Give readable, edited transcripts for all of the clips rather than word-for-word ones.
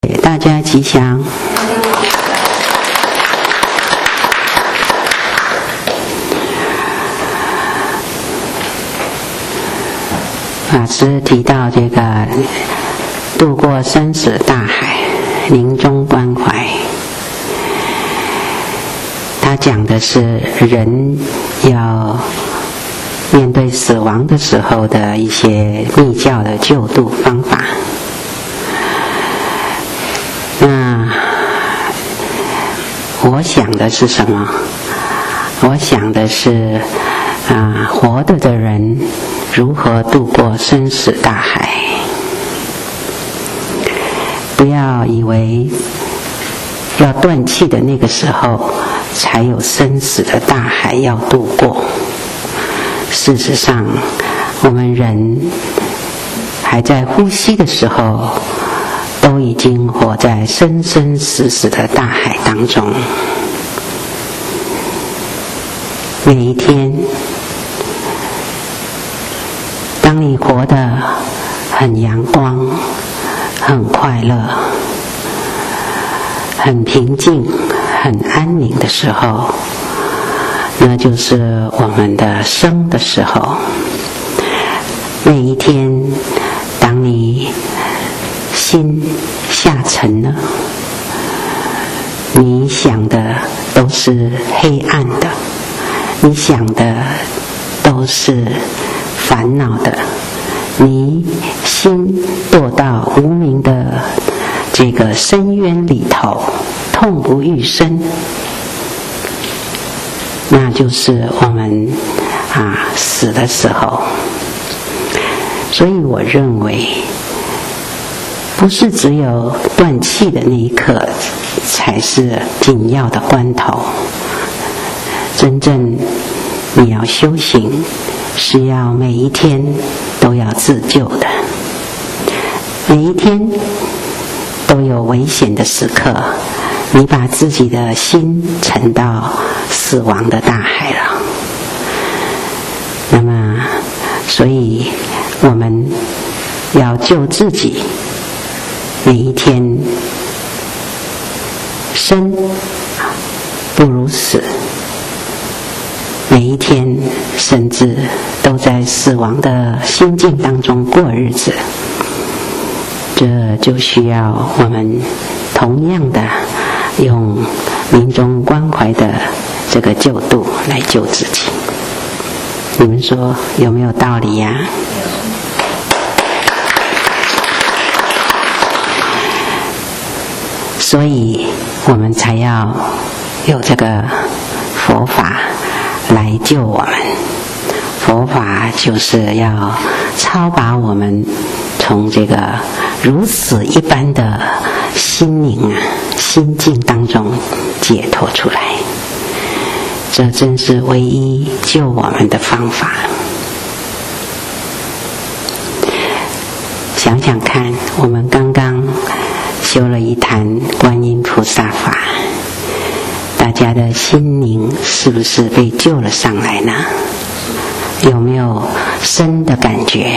大家吉祥。法师提到这个渡过生死大海，临终关怀，他讲的是人要面对死亡的时候的一些密教的救度方法。那我想的是什么？我想的是活着的人如何渡过生死大海。不要以为要断气的那个时候才有生死的大海要渡过。事实上，我们人还在呼吸的时候，都已经活在生生死死的大海当中。每一天，当你活得很阳光、很快乐、很平静、很安宁的时候，那就是我们的生的时候。每一天，当你心下沉了，你想的都是黑暗的，你想的都是烦恼的，你心堕到无明的这个深渊里头，痛不欲生，那就是我们死的时候。所以我认为，不是只有断气的那一刻才是紧要的关头。真正你要修行，是要每一天都要自救的，每一天都有危险的时刻，你把自己的心沉到死亡的大海了。那么，所以我们要救自己，每一天生不如死，每一天甚至都在死亡的心境当中过日子。这就需要我们同样的用临终关怀的这个救度来救自己。你们说有没有道理呀？所以我们才要有这个佛法来救我们。佛法就是要超拔我们从这个如死一般的心灵心境当中解脱出来。这真是唯一救我们的方法。想想看，我们刚刚修了一坛观音菩萨法，大家的心灵是不是被救了上来呢？有没有生的感觉？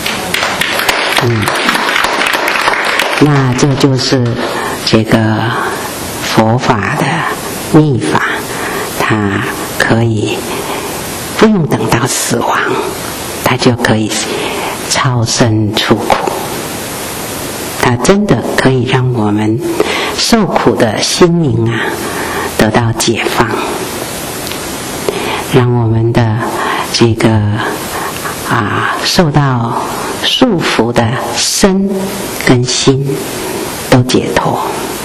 那这就是这个佛法的秘法，它可以不用等到死亡，它就可以超生出苦。它真的可以让我们受苦的心灵得到解放，让我们的这个受到束缚的身跟心都解脱。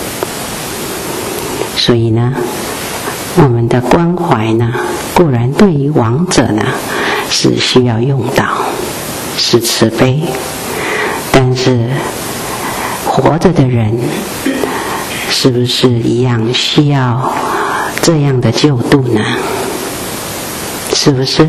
所以呢，我们的关怀呢，固然对于亡者呢是需要用到，是慈悲，但是活着的人是不是一样需要这样的救度呢？是不是？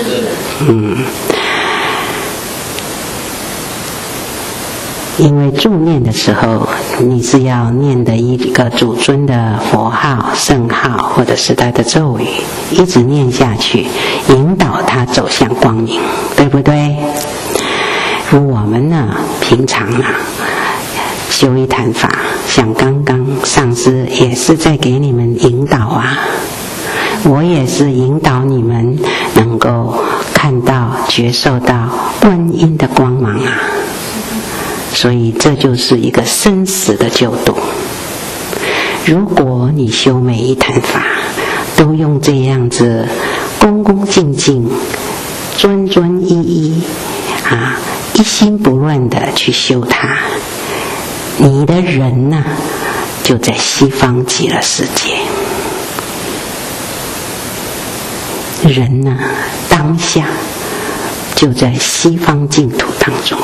因为助念的时候，你是要念的一个主尊的佛号、圣号，或者是他的咒语，一直念下去，引导他走向光明，对不对？我们呢，平常修一坛法，像刚刚上师也是在给你们引导啊，我也是引导你们能够看到、觉受到观音的光芒啊。所以这就是一个生死的救度。如果你修每一坛法都用这样子恭恭敬敬、专专一一一心不乱的去修它，你的人呢，就在西方极乐世界。人呢，当下就在西方净土当中。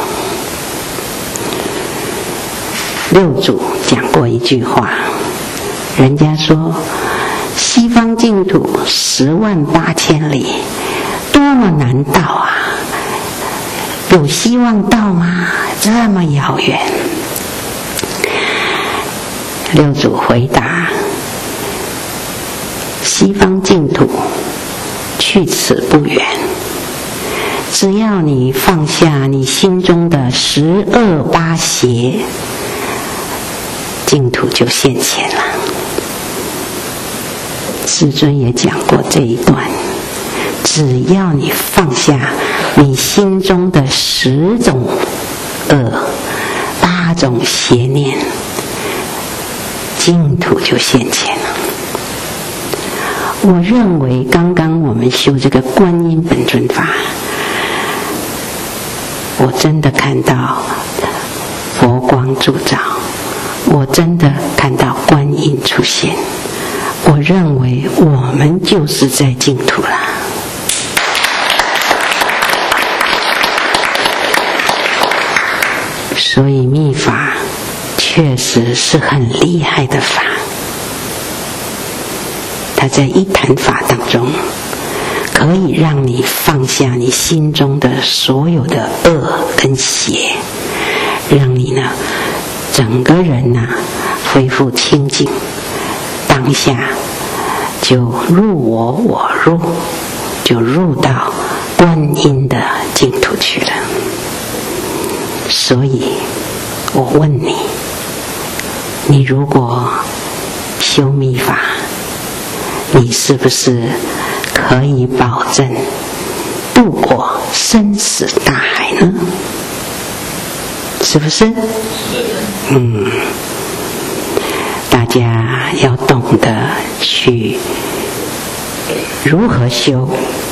六祖讲过一句话，人家说西方净土108000里，多么难到啊！有希望到吗？这么遥远。六祖回答：西方净土去此不远，只要你放下你心中的10恶8邪，净土就现前了。世尊也讲过这一段，只要你放下你心中的10种恶、8种邪念，净土就现前了。我认为刚刚我们修这个观音本尊法，我真的看到佛光烛照，我真的看到观音出现，我认为我们就是在净土了。所以密法确实是很厉害的法，它在一坛法当中可以让你放下你心中的所有的恶跟邪，让你呢整个人呢恢复清净，当下就入我，我入，就入到观音的净土去了。所以我问你，你如果修密法，你是不是可以保证渡过生死大海呢？是不是？大家要懂得去如何修，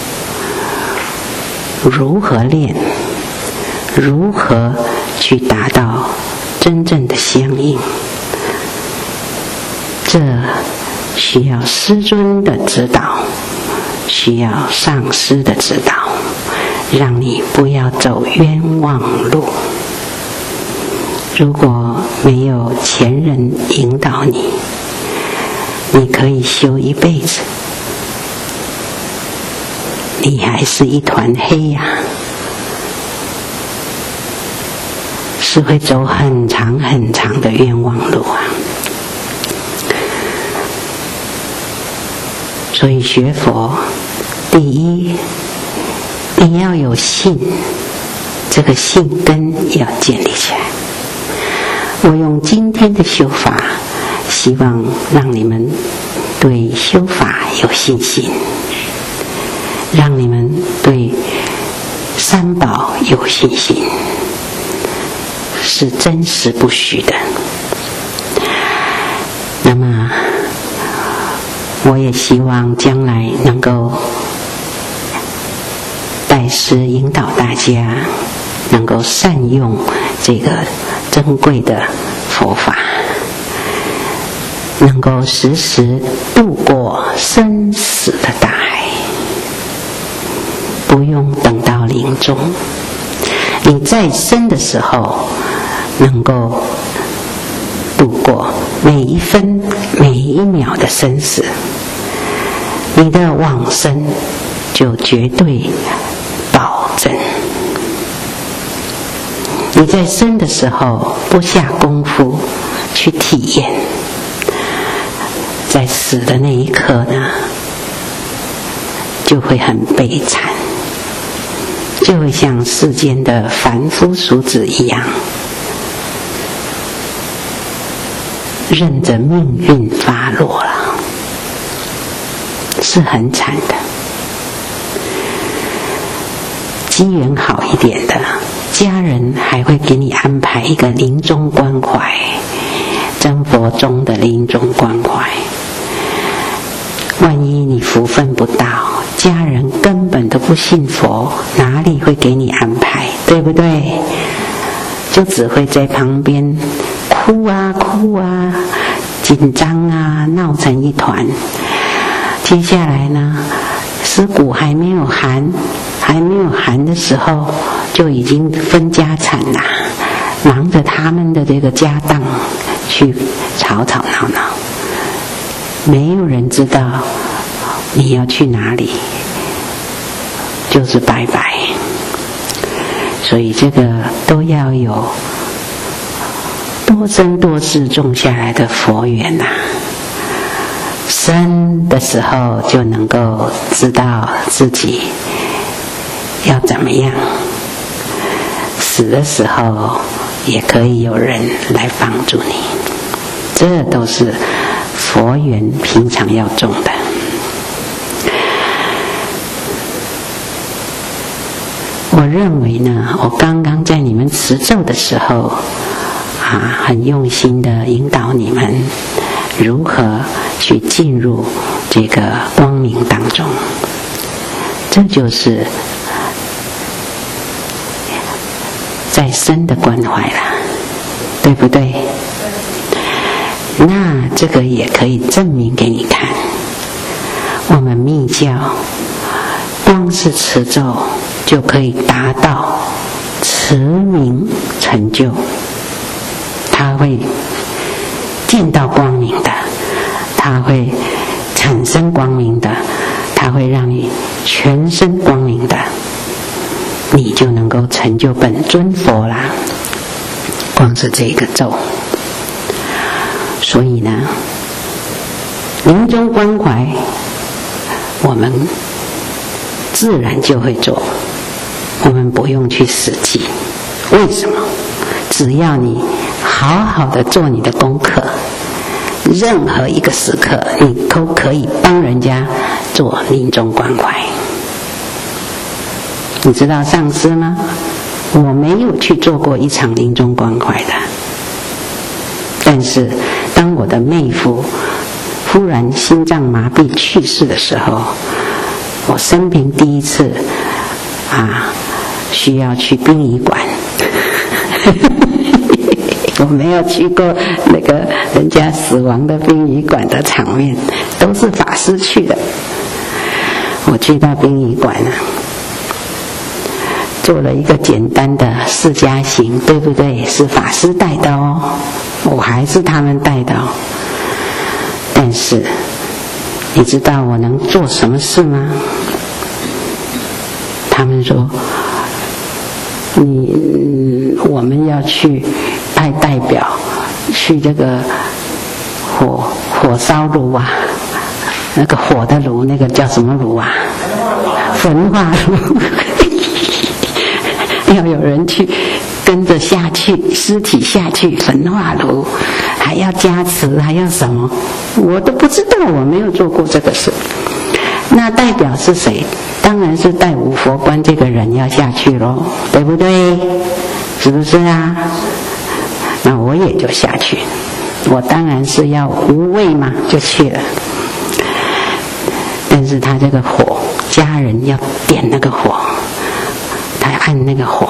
如何练，如何去达到真正的相应。这需要师尊的指导，需要上师的指导，让你不要走冤枉路。如果没有前人引导你，你可以修一辈子，你还是一团黑呀，是会走很长很长的冤枉路啊。所以学佛，第一，你要有信，这个信根要建立起来。我用今天的修法，希望让你们对修法有信心，让你们对三宝有信心，是真实不虚的。那么我也希望将来能够拜师引导大家，能够善用这个珍贵的佛法，能够时时渡过生死的大海，不用等到临终，你在生的时候能够度过每一分每一秒的生死，你的往生就绝对保证。你在生的时候不下功夫去体验，在死的那一刻呢，就会很悲惨，就会像世间的凡夫俗子一样， 任着命运发落了，是很惨的。机缘好一点的，家人还会给你安排一个临终关怀，真佛中的临终关怀。万一你福分不到，家人根本都不信佛，哪里会给你安排，对不对？就只会在旁边哭啊哭啊，紧张啊，闹成一团。接下来呢，尸骨还没有寒的时候，就已经分家产啦，忙着他们的这个家当去吵吵闹闹，没有人知道你要去哪里，就是拜拜。所以这个都要有多生多世种下来的佛缘呐。生的时候就能够知道自己要怎么样，死的时候也可以有人来帮助你，这都是佛缘平常要种的。我认为呢，我刚刚在你们持咒的时候很用心的引导你们如何去进入这个光明当中，这就是在生的关怀了，对不对？那这个也可以证明给你看，我们密教光是持咒就可以达到持明成就，它会见到光明的，它会产生光明的，它会让你全身光明的，你就能够成就本尊佛啦。光是这个咒，所以呢，临终关怀我们自然就会做，我们不用去死记。为什么？只要你好好的做你的功课，任何一个时刻你都可以帮人家做临终关怀。你知道上师吗？我没有去做过一场临终关怀的，但是当我的妹夫忽然心脏麻痹去世的时候，我生平第一次需要去殡仪馆我没有去过那个人家死亡的殡仪馆的场面，都是法师去的。我去到殡仪馆做了一个简单的释迦行，对不对？是法师带的哦，我还是他们带的哦。但是你知道我能做什么事吗？他们说我们要去派代表去这个火烧炉那个火的炉，那个叫什么炉焚化炉要有人去跟着下去，尸体下去焚化炉，还要加持，还要什么，我都不知道，我没有做过这个事。那代表是谁？当然是带五佛官这个人要下去咯，对不对？是不是啊？那我也就下去，我当然是要无畏嘛，就去了。但是他这个火，家人要点那个火，他按那个火，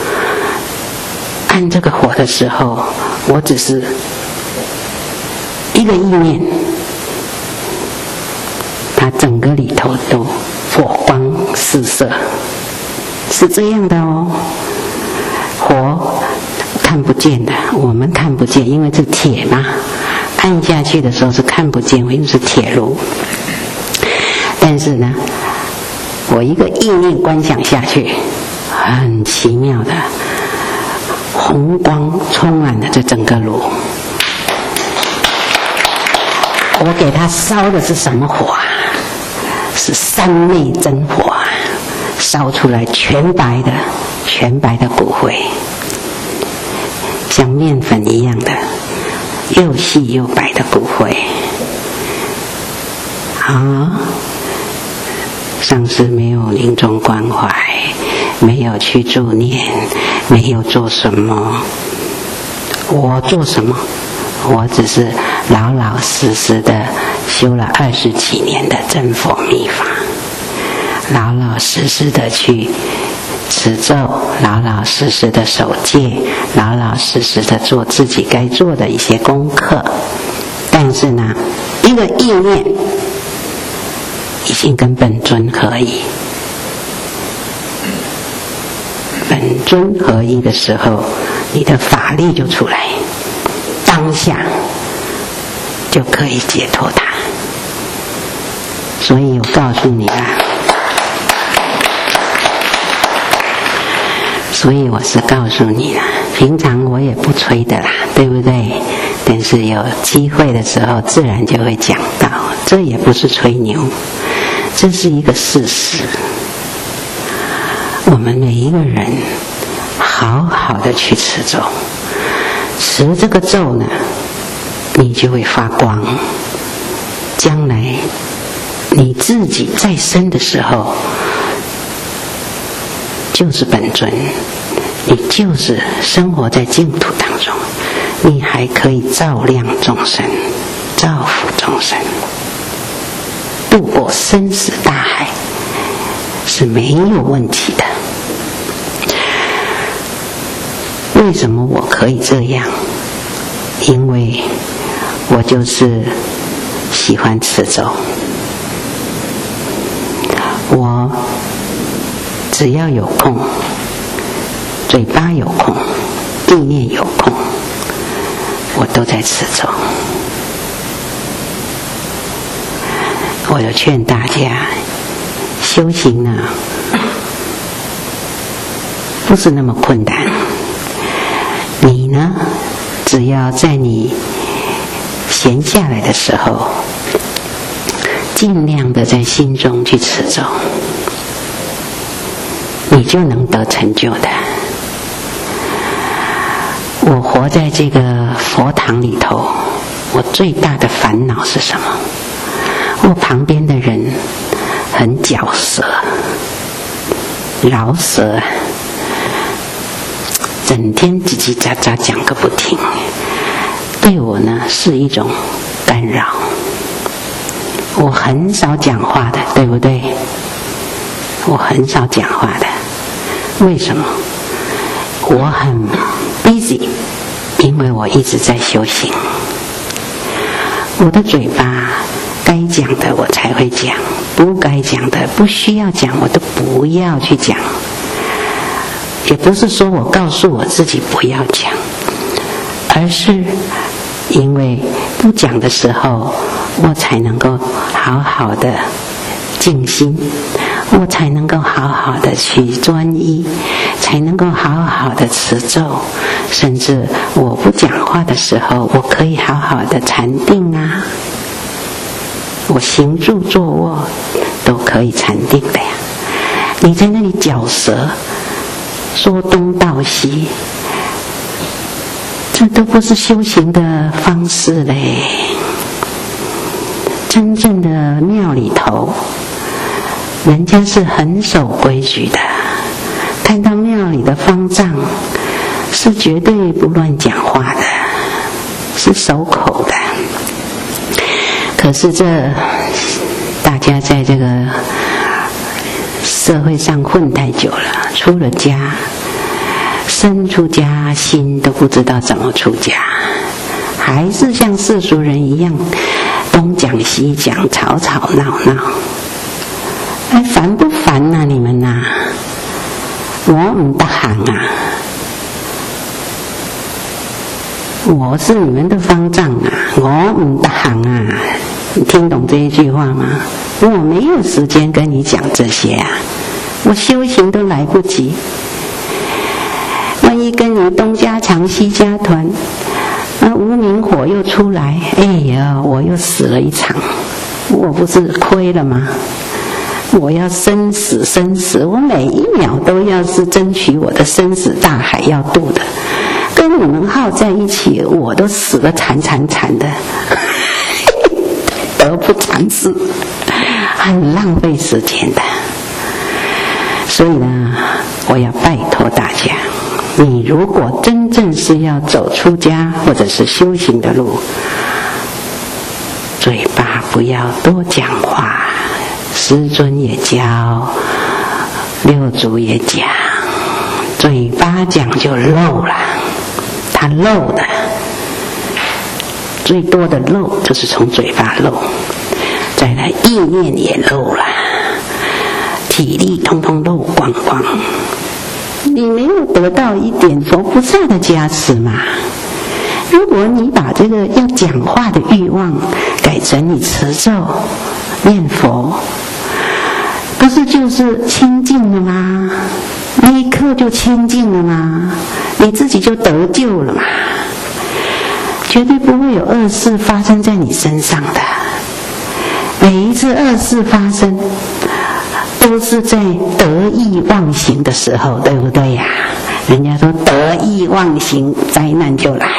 按这个火的时候，我只是一个意念，它整个里头都火光四射，是这样的哦。火看不见的，我们看不见，因为是铁嘛，按下去的时候是看不见，因为是铁炉。但是呢，我一个意念观想下去，很奇妙的红光充满了这整个炉。我给它烧的是什么火是三昧真火烧出来全白的骨灰，像面粉一样的， 又细又白的骨灰。上师没有临终关怀，没有去助念，没有做什么。我做什么？我只是老老实实的修了20几年的真佛密法，老老实实的去持咒，老老实实的守戒，老老实实的做自己该做的一些功课。但是呢，一个意念已经跟本尊合一，本尊合一的时候，你的法力就出来，当下就可以解脱它。所以我告诉你啊，所以我是告诉你啦，平常我也不吹的啦，对不对？但是有机会的时候自然就会讲到，这也不是吹牛，这是一个事实。我们每一个人好好的去持咒，持这个咒呢，你就会发光。将来你自己再生的时候，就是本尊，你就是生活在净土当中，你还可以照亮众生，造福众生，渡过生死大海是没有问题的。为什么我可以这样？因为我就是喜欢持咒，我只要有空，嘴巴有空，意念有空，我都在持咒。我有劝大家，修行呢，不是那么困难。你呢，只要在你闲下来的时候，尽量的在心中去持咒，你就能得成就的。我活在这个佛堂里头，我最大的烦恼是什么？我旁边的人很嚼舌，饶舌，整天叽叽喳喳讲个不停，对我呢是一种干扰。我很少讲话的，对不对？我很少讲话的，为什么？我很 busy， 因为我一直在修行。我的嘴巴该讲的我才会讲，不该讲的不需要讲我都不要去讲。也不是说我告诉我自己不要讲，而是因为不讲的时候，我才能够好好的静心，我才能够好好的去专一，才能够好好的持咒，甚至我不讲话的时候，我可以好好的禅定啊，我行住坐卧都可以禅定的呀。你在那里嚼舌，说东道西，这都不是修行的方式嘞。真正的庙里头，人家是很守规矩的，看到庙里的方丈是绝对不乱讲话的，是守口的。可是大家在这个社会上混太久了，出了家，身出家心都不知道怎么出家，还是像世俗人一样东讲西讲，吵吵闹闹。哎，烦不烦啊你们啊？我唔得闲啊，我是你们的方丈啊，我唔得闲啊。你听懂这一句话吗？我没有时间跟你讲这些啊，我修行都来不及。万一跟你东家长西家团，无名火又出来，哎呀，我又死了一场，我不是亏了吗？我要生死生死，我每一秒都要是争取我的生死大海要渡的， 跟你们耗在一起，我都死得惨的，得不偿失，很浪费时间的。所以呢，我要拜托大家，你如果真正是要走出家或者是修行的路，嘴巴不要多讲话，师尊也教，六祖也讲，嘴巴讲就漏了，它漏的最多的漏就是从嘴巴漏，再来意念也漏了，体力通通漏光光，你没有得到一点佛菩萨的加持嘛。如果你把这个要讲话的欲望改成你持咒念佛，不是就是清净了吗？那一刻就清净了吗？你自己就得救了嘛，绝对不会有恶事发生在你身上的。每一次恶事发生都是在得意忘形的时候，对不对呀？人家说得意忘形，灾难就来。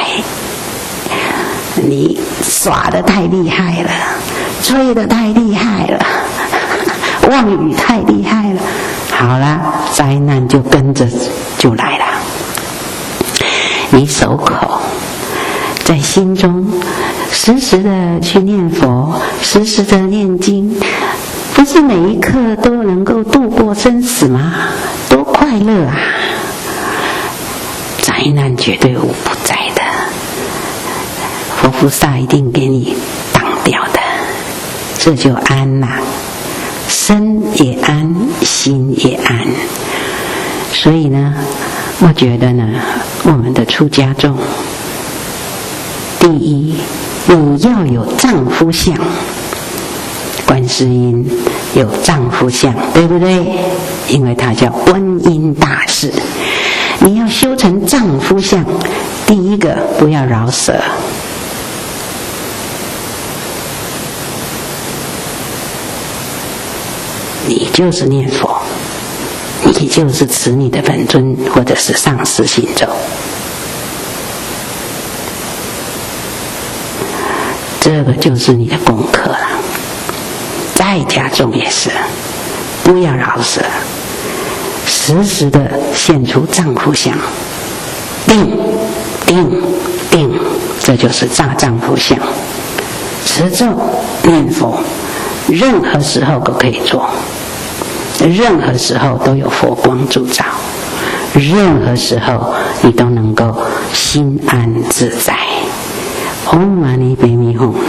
你耍得太厉害了，吹得太厉害了，妄语太厉害了，好了，灾难就跟着就来了。你守口，在心中时时的去念佛，时时的念经，不是每一刻都能够度过生死吗？多快乐啊！灾难绝对无不在的，佛菩萨一定给你挡掉的，这就安啦，身也安，心也安。所以呢，我觉得呢，我们的出家众，第一，你要有丈夫相。观世音有丈夫相，对不对？因为它叫观音大士。你要修成丈夫相，第一个不要饶舌，你就是念佛，你就是持你的本尊或者是上师行咒，这个就是你的功课了。在家中也是，不要饶舌，时时的现出丈夫相，定，这就是丈夫相。持咒念佛，任何时候都可以做，任何时候都有佛光烛照，任何时候你都能够心安自在。唵嘛呢叭咪吽，